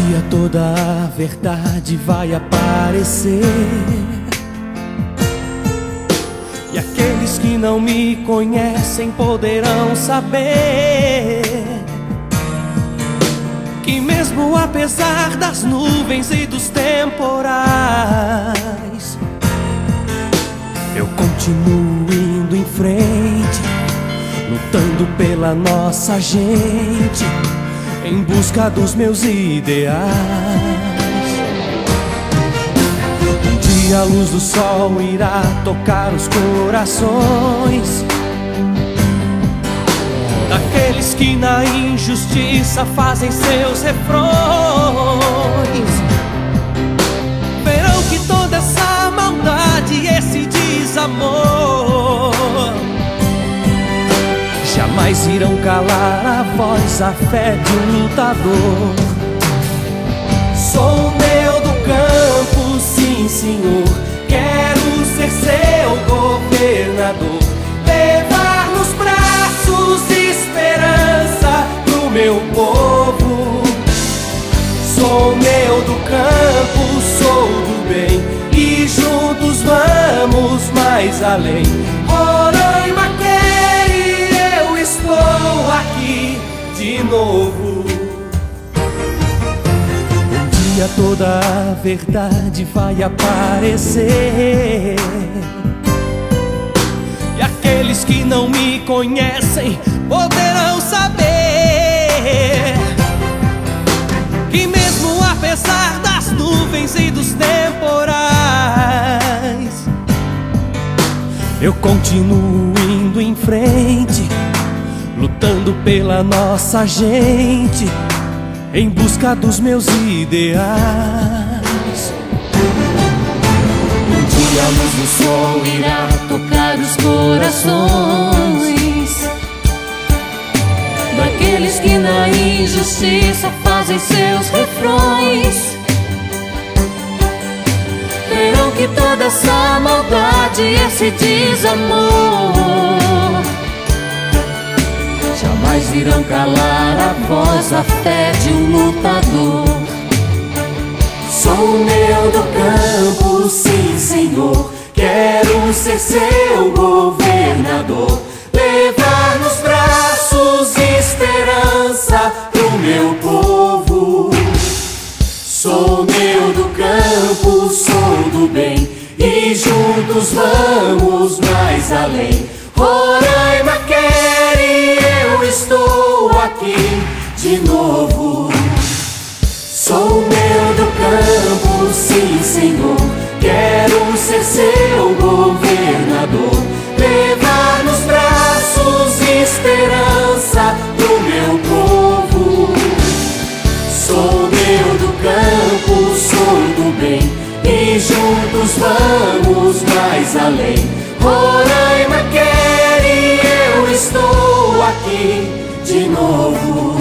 dia toda a verdade vai aparecer, e aqueles que não me conhecem poderão saber que mesmo apesar das nuvens e dos temporais, eu continuo indo em frente, lutando pela nossa gente, em busca dos meus ideais. Um dia a luz do sol irá tocar os corações daqueles que na injustiça fazem seus refrões. Verão que toda essa maldade, esse desamor jamais irão calar a voz, a fé de um lutador. Sou meu do campo, sim senhor, quero ser seu governador, levar nos braços esperança pro meu povo. Sou meu do campo, sou do bem, e juntos vamos mais além. Roraima quer, eu estou aqui de novo. Um dia toda a verdade vai aparecer, e aqueles que não me conhecem poderão saber que mesmo apesar das nuvens e dos temporais, eu continuo indo em frente, lutando pela nossa gente, em busca dos meus ideais. Um dia a luz do sol irá tocar os corações daqueles que na injustiça fazem seus refrões. Verão que toda essa maldade, esse desamor jamais irão calar a voz, a fé de um lutador. Sou meu do campo, sim senhor, quero ser seu governador, levar nos braços esperança pro meu povo. Sou meu do campo, sou do bem, e juntos vamos mais além. Roraima quer, e eu estou aqui de novo. Sou meu do campo, sim senhor, quero ser seu governador, levar nos braços esperança pro meu povo. Sou meu do campo, sou do bem, e juntos vamos mais além. Roraima quer, e eu estou aqui de novo.